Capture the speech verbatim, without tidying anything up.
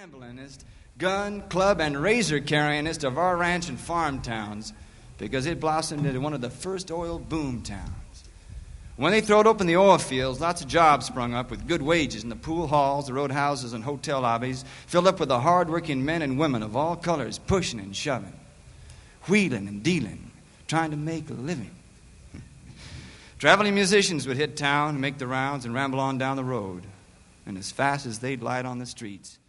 gamblingest, gun, club, and razor carryingest of our ranch and farm towns because it blossomed into one of the first oil boom towns. When they throwed open the oil fields, lots of jobs sprung up with good wages in the pool halls, the roadhouses, and hotel lobbies, filled up with the hard-working men and women of all colors pushing and shoving, wheeling and dealing, trying to make a living. Traveling musicians would hit town, make the rounds, and ramble on down the road. And as fast as they'd light on the streets,